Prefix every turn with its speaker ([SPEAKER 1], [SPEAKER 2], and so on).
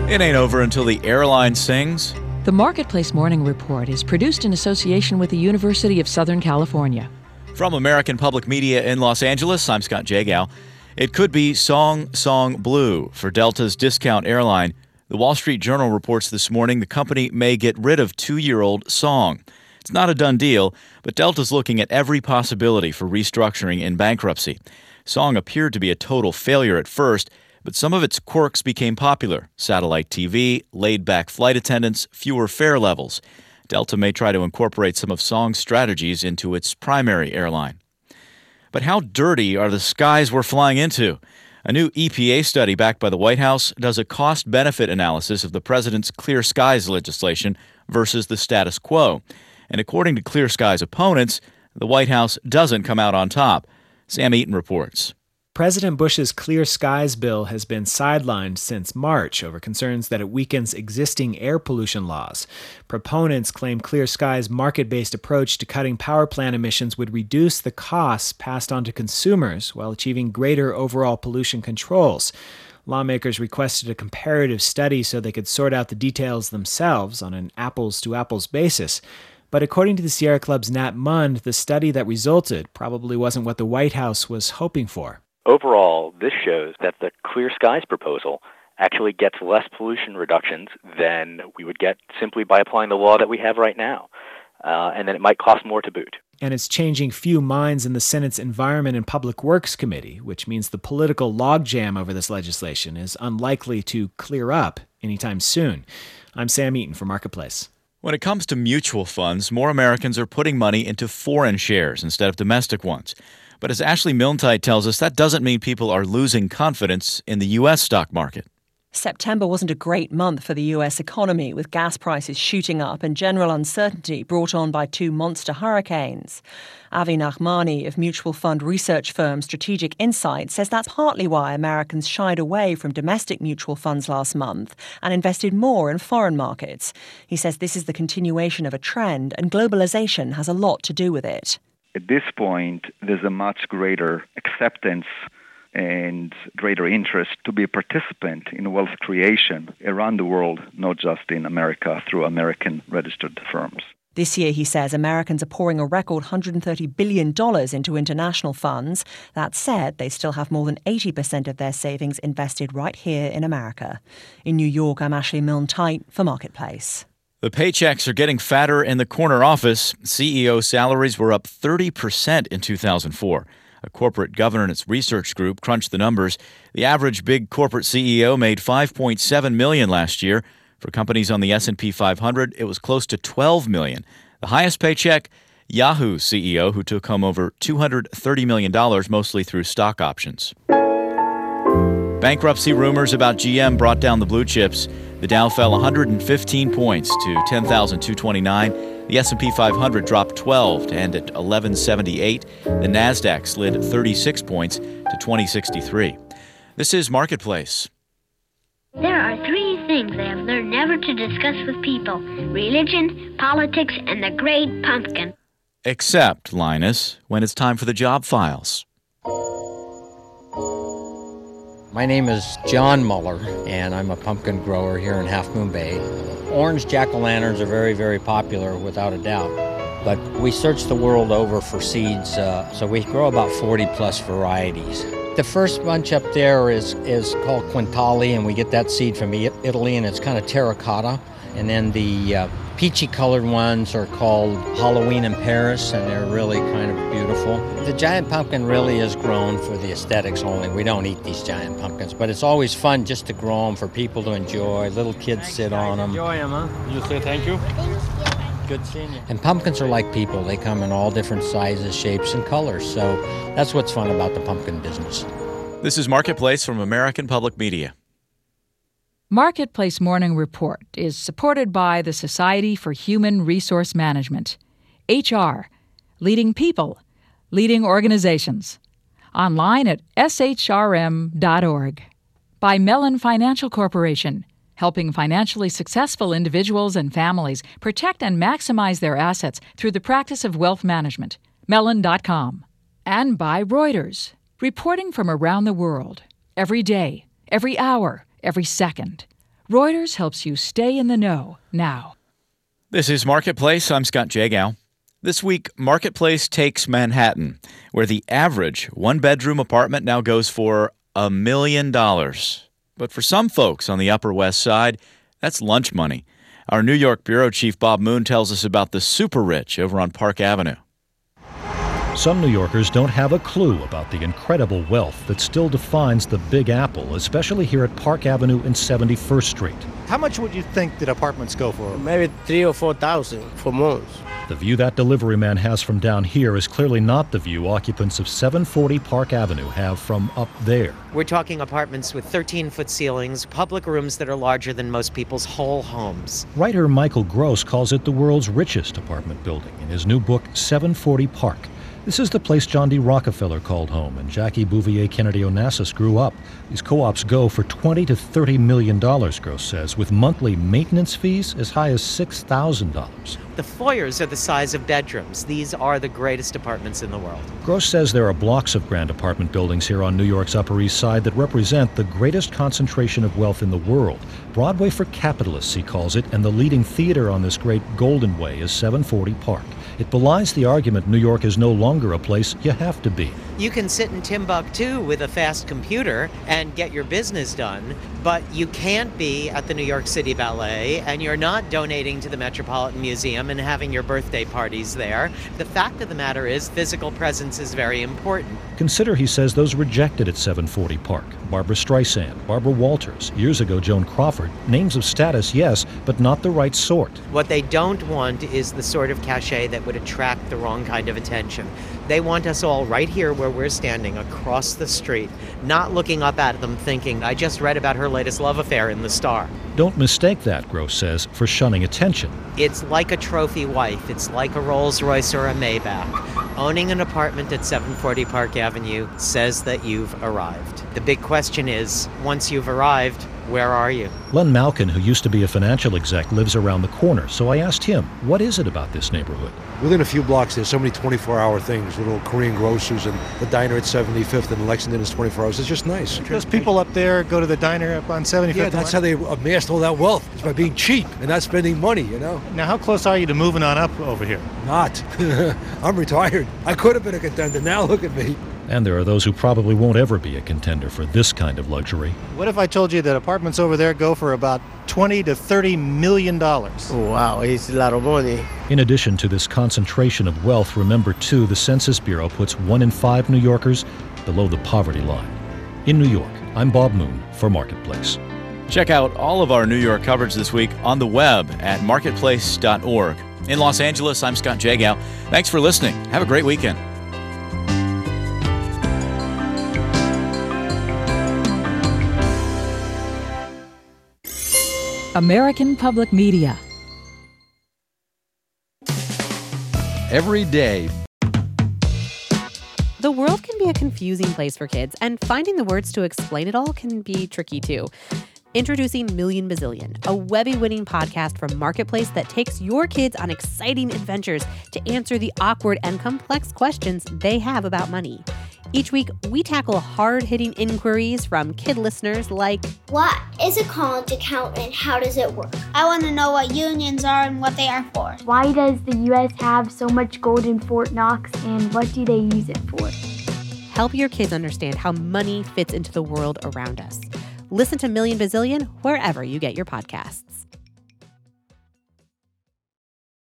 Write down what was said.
[SPEAKER 1] It ain't over until the airline sings.
[SPEAKER 2] The Marketplace Morning Report is produced in association with the University of Southern California.
[SPEAKER 1] From American Public Media in Los Angeles, I'm Scott Jagow. It could be Song Song Blue for Delta's discount airline. The Wall Street Journal reports this morning the company may get rid of 2-year-old Song. It's not a done deal, but Delta's looking at every possibility for restructuring in bankruptcy. Song appeared to be a total failure at first, but some of its quirks became popular. Satellite TV, laid-back flight attendants, fewer fare levels. Delta may try to incorporate some of Song's strategies into its primary airline. But how dirty are the skies we're flying into? A new EPA study backed by the White House does a cost-benefit analysis of the president's Clear Skies legislation versus the status quo. And according to Clear Skies opponents, the White House doesn't come out on top. Sam Eaton reports.
[SPEAKER 3] President Bush's Clear Skies bill has been sidelined since March over concerns that it weakens existing air pollution laws. Proponents claim Clear Skies' market-based approach to cutting power plant emissions would reduce the costs passed on to consumers while achieving greater overall pollution controls. Lawmakers requested a comparative study so they could sort out the details themselves on an apples-to-apples basis. But according to the Sierra Club's Nat Mund, the study that resulted probably wasn't what the White House was hoping for.
[SPEAKER 4] Overall, this shows that the Clear Skies proposal actually gets less pollution reductions than we would get simply by applying the law that we have right now. And then it might cost more to boot.
[SPEAKER 3] And it's changing few minds in the Senate's Environment and Public Works Committee, which means the political logjam over this legislation is unlikely to clear up anytime soon. I'm Sam Eaton for Marketplace.
[SPEAKER 1] When it comes to mutual funds, more Americans are putting money into foreign shares instead of domestic ones. But as Ashley Milne-Tyte tells us, that doesn't mean people are losing confidence in the U.S. stock market.
[SPEAKER 5] September wasn't a great month for the U.S. economy, with gas prices shooting up and general uncertainty brought on by 2 monster hurricanes. Avi Nachmani of mutual fund research firm Strategic Insight says that's partly why Americans shied away from domestic mutual funds last month and invested more in foreign markets. He says this is the continuation of a trend, and globalization has a lot to do with it.
[SPEAKER 6] At this point, there's a much greater acceptance and greater interest to be a participant in wealth creation around the world, not just in America, through American registered firms.
[SPEAKER 5] This year, he says, Americans are pouring a record $130 billion into international funds. That said, they still have more than 80% of their savings invested right here in America. In New York, I'm Ashley Milne-Tyte for Marketplace.
[SPEAKER 1] The paychecks are getting fatter in the corner office. CEO salaries were up 30% in 2004. A corporate governance research group crunched the numbers. The average big corporate CEO made $5.7 million last year. For companies on the S&P 500, it was close to $12 million. The highest paycheck, Yahoo CEO, who took home over $230 million, mostly through stock options. Bankruptcy rumors about GM brought down the blue chips. The Dow fell 115 points to 10,229. The S&P 500 dropped 12 to end at 1178. The Nasdaq slid 36 points to 2063. This is Marketplace.
[SPEAKER 7] There are 3 things I have learned never to discuss with people: religion, politics, and the great pumpkin.
[SPEAKER 1] Except, Linus, when it's time for the job files.
[SPEAKER 8] My name is John Muller, and I'm a pumpkin grower here in Half Moon Bay. Orange jack-o'-lanterns are very, very popular, without a doubt. But we search the world over for seeds, so we grow about 40-plus varieties. The first bunch up there is called Quintali, and we get that seed from Italy, and it's kind of terracotta. And then the peachy-colored ones are called Halloween in Paris, and they're really kind of beautiful. The giant pumpkin really is grown for the aesthetics only. We don't eat these giant pumpkins, but it's always fun just to grow them for people to enjoy. Little kids sit on them.
[SPEAKER 9] Enjoy them, huh? You say thank you?
[SPEAKER 8] Good seeing you. And pumpkins are like people. They come in all different sizes, shapes, and colors. So that's what's fun about the pumpkin business.
[SPEAKER 1] This is Marketplace from American Public Media.
[SPEAKER 2] Marketplace Morning Report is supported by the Society for Human Resource Management, HR, leading people, leading organizations. Online at shrm.org. By Mellon Financial Corporation, helping financially successful individuals and families protect and maximize their assets through the practice of wealth management. Mellon.com. And by Reuters, reporting from around the world, every day, every hour, every second. Reuters helps you stay in the know now.
[SPEAKER 1] This is Marketplace. I'm Scott Jagow. This week, Marketplace takes Manhattan, where the average one-bedroom apartment now goes for $1 million. But for some folks on the Upper West Side, that's lunch money. Our New York bureau chief Bob Moon tells us about the super rich over on Park Avenue.
[SPEAKER 10] Some New Yorkers don't have a clue about the incredible wealth that still defines the Big Apple, especially here at Park Avenue and 71st Street.
[SPEAKER 11] How much would you think that apartments go for?
[SPEAKER 12] Maybe $3,000 or $4,000 for months.
[SPEAKER 10] The view that delivery man has from down here is clearly not the view occupants of 740 Park Avenue have from up there.
[SPEAKER 13] We're talking apartments with 13-foot ceilings, public rooms that are larger than most people's whole homes.
[SPEAKER 10] Writer Michael Gross calls it the world's richest apartment building in his new book, 740 Park. This is the place John D. Rockefeller called home and Jackie Bouvier Kennedy Onassis grew up. These co-ops go for $20 to $30 million, Gross says, with monthly maintenance fees as high as $6,000.
[SPEAKER 13] The foyers are the size of bedrooms. These are the greatest apartments in the world.
[SPEAKER 10] Gross says there are blocks of grand apartment buildings here on New York's Upper East Side that represent the greatest concentration of wealth in the world. Broadway for capitalists, he calls it, and the leading theater on this great golden way is 740 Park. It belies the argument New York is no longer a place you have to be.
[SPEAKER 13] You can sit in Timbuktu with a fast computer and get your business done, but you can't be at the New York City Ballet, and you're not donating to the Metropolitan Museum and having your birthday parties there. The fact of the matter is physical presence is very important.
[SPEAKER 10] Consider, he says, those rejected at 740 Park. Barbra Streisand, Barbara Walters, years ago Joan Crawford. Names of status, yes, but not the right sort.
[SPEAKER 13] What they don't want is the sort of cachet that would attract the wrong kind of attention. They want us all right here where we're standing across the street, not looking up at them thinking, I just read about her latest love affair in the Star.
[SPEAKER 10] Don't mistake that, Gross says, for shunning attention.
[SPEAKER 13] It's like a trophy wife. It's like a Rolls Royce or a Maybach. Owning an apartment at 740 Park Avenue says that you've arrived. The big question is, once you've arrived, where are you?
[SPEAKER 10] Len Malkin, who used to be a financial exec, lives around the corner, so I asked him, what is it about this neighborhood?
[SPEAKER 14] Within a few blocks, there's so many 24-hour things, little Korean grocers and the diner at 75th and Lexington is 24 hours. It's just nice.
[SPEAKER 11] Those people up there go to the diner up on 75th?
[SPEAKER 14] Yeah, that's how they amassed all that wealth. It's by being cheap and not spending money, you know?
[SPEAKER 11] Now, how close are you to moving on up over here?
[SPEAKER 14] Not. I'm retired. I could have been a contender. Now look at me.
[SPEAKER 10] And there are those who probably won't ever be a contender for this kind of luxury.
[SPEAKER 11] What if I told you that apartments over there go for about $20 to $30 million?
[SPEAKER 12] Oh, wow, it's a lot of money.
[SPEAKER 10] In addition to this concentration of wealth, remember, too, the Census Bureau puts 1 in 5 New Yorkers below the poverty line. In New York, I'm Bob Moon for Marketplace.
[SPEAKER 1] Check out all of our New York coverage this week on the web at marketplace.org. In Los Angeles, I'm Scott Jagow. Thanks for listening. Have a great weekend.
[SPEAKER 2] American Public Media.
[SPEAKER 15] Every day.
[SPEAKER 16] The world can be a confusing place for kids, and finding the words to explain it all can be tricky too. Introducing Million Bazillion, a Webby-winning podcast from Marketplace that takes your kids on exciting adventures to answer the awkward and complex questions they have about money. Each week, we tackle hard-hitting inquiries from kid listeners like,
[SPEAKER 7] what is a college account and how does it work? I want to know what unions are and what they are for.
[SPEAKER 17] Why does the U.S. have so much gold in Fort Knox and what do they use it for?
[SPEAKER 16] Help your kids understand how money fits into the world around us. Listen to Million Bazillion wherever you get your podcasts.